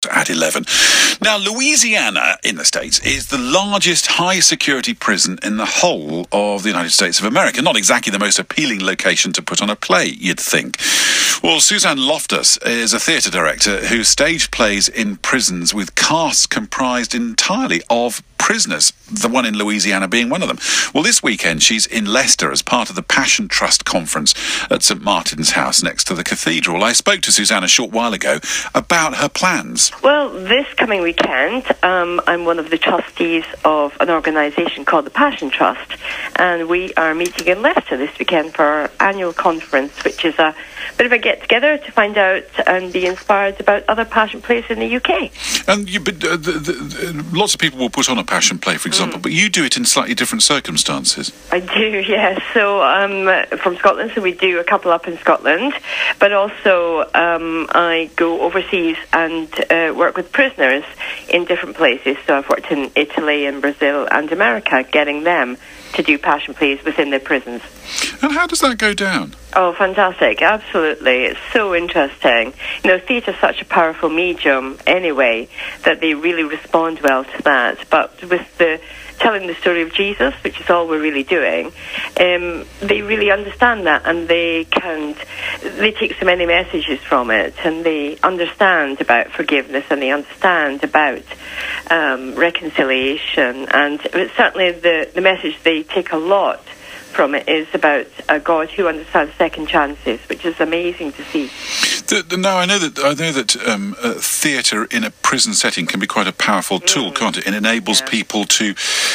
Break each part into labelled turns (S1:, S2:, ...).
S1: at 11. Now, Louisiana in the States is the largest high-security prison in the whole of the United States of America. Not exactly the most appealing location to put on a play, you'd think. Well, Suzanne Loftus is a theatre director who staged plays in prisons with casts comprised entirely of prisoners, the one in Louisiana being one of them. Well, this weekend she's in Leicester as part of the Passion Trust conference at St Martin's House next to the cathedral. I spoke to Suzanne a short while ago about her plans.
S2: Well, this coming weekend, I'm one of the trustees of an organisation called the Passion Trust, and we are meeting in Leicester this weekend for our annual conference, which is a bit of a get-together to find out and be inspired about other passion plays in the UK.
S1: And lots of people will put on a passion play, for example, but you do it in slightly different circumstances.
S2: I do, yes. So I'm from Scotland, so we do a couple up in Scotland, but also I go overseas and work with prisoners in different places. So I've worked in Italy and Brazil and America, getting them to do passion plays within their prisons.
S1: And how does that go down?
S2: Oh, fantastic. Absolutely. It's so interesting. You know, theatre's such a powerful medium anyway that they really respond well to that. But with the telling the story of Jesus, which is all we're really doing, they really understand that, and they take so many messages from it, and they understand about forgiveness, and they understand about reconciliation, and certainly the message they take a lot from it is about a God who understands second chances, which is amazing to see.
S1: Now, I know that theatre in a prison setting can be quite a powerful tool, can't it? It enables people to,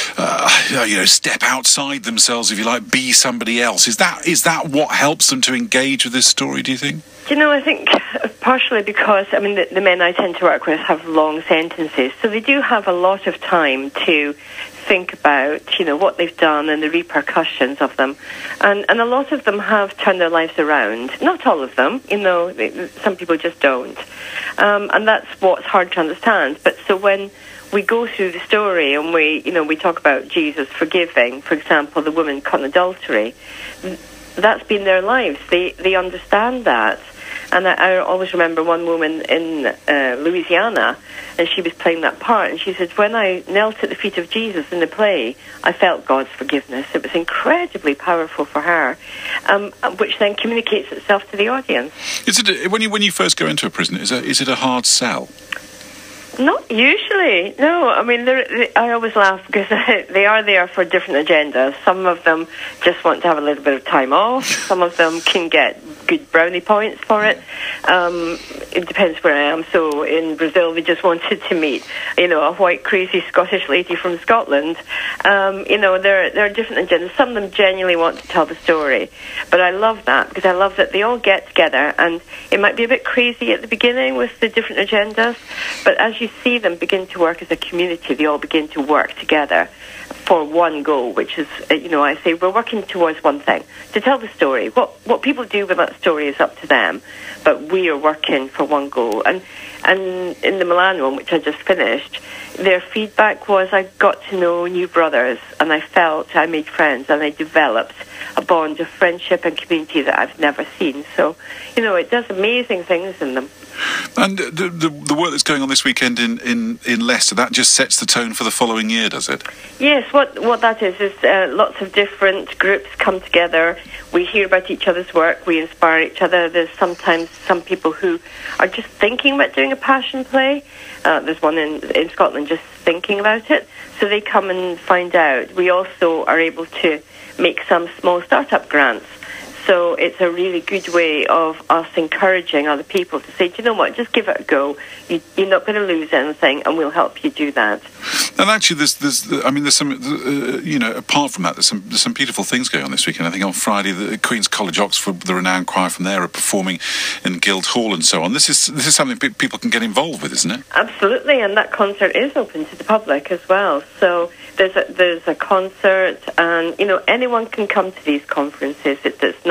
S1: step outside themselves, if you like, be somebody else. Is that what helps them to engage with this story, do you think?
S2: You know, I think partially because, the men I tend to work with have long sentences, so they do have a lot of time to think about, what they've done and the repercussions of them. And a lot of them have turned their lives around. Not all of them, some people just don't. And that's what's hard to understand. But so when we go through the story and we talk about Jesus forgiving, for example, the woman caught in adultery, that's been their lives. They understand that. And I always remember one woman in Louisiana, and she was playing that part, and she said, when I knelt at the feet of Jesus in the play, I felt God's forgiveness. It was incredibly powerful for her, which then communicates itself to the audience.
S1: Is it when you first go into a prison, is it a hard sell?
S2: Not usually, no. I always laugh because they are there for different agendas. Some of them just want to have a little bit of time off. Some of them can get good brownie points for it. It depends where I am. So in Brazil, they just wanted to meet, a white, crazy Scottish lady from Scotland. There are different agendas. Some of them genuinely want to tell the story. But I love that because I love that they all get together, and it might be a bit crazy at the beginning with the different agendas, but as you see them begin to work as a community, they all begin to work together for one goal, which is, I say we're working towards one thing, to tell the story. What people do with that story is up to them, but we are working for one goal. And in the Milan one, which I just finished, their feedback was I got to know new brothers, and I felt I made friends, and I developed a bond of friendship and community that I've never seen. So, it does amazing things in them.
S1: And the work that's going on this weekend in Leicester, that just sets the tone for the following year, does it?
S2: Yes, what that is lots of different groups come together. We hear about each other's work, we inspire each other. There's sometimes some people who are just thinking about doing a passion play. There's one in Scotland just thinking about it. So they come and find out. We also are able to make some small startup grants. So it's a really good way of us encouraging other people to say, do you know what, just give it a go. You're not going to lose anything, and we'll help you do that.
S1: And actually, there's some, apart from that, there's some beautiful things going on this weekend. I think on Friday, the Queen's College Oxford, the renowned choir from there, are performing in Guildhall and so on. This is something people can get involved with, isn't it?
S2: Absolutely, and that concert is open to the public as well. So there's a concert, and anyone can come to these conferences. It's not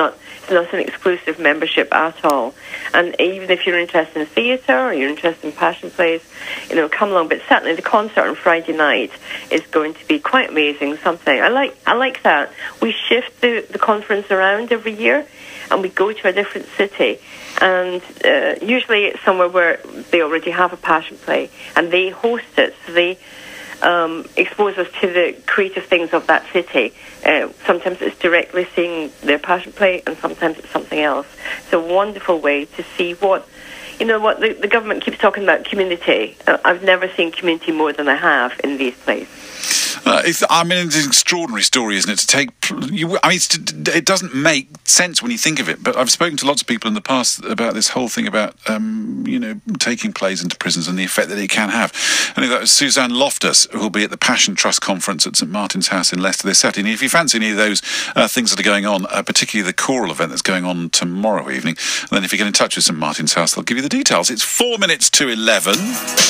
S2: It's not an exclusive membership at all. And even if you're interested in theatre or you're interested in passion plays, come along. But certainly the concert on Friday night is going to be quite amazing. Something I like that. We shift the conference around every year, and we go to a different city. And usually it's somewhere where they already have a passion play, and they host it. So they expose us to the creative things of that city. Sometimes it's directly seeing their passion play, and sometimes it's something else. It's a wonderful way to see what the government keeps talking about community. I've never seen community more than I have in these plays.
S1: It's an extraordinary story, isn't it? It doesn't make sense when you think of it. But I've spoken to lots of people in the past about this whole thing about, taking plays into prisons and the effect that it can have. I think that was Suzanne Loftus, who will be at the Passion Trust conference at St Martin's House in Leicester this Saturday. And if you fancy any of those things that are going on, particularly the choral event that's going on tomorrow evening, then if you get in touch with St Martin's House, they'll give you the details. It's 4 minutes to 11.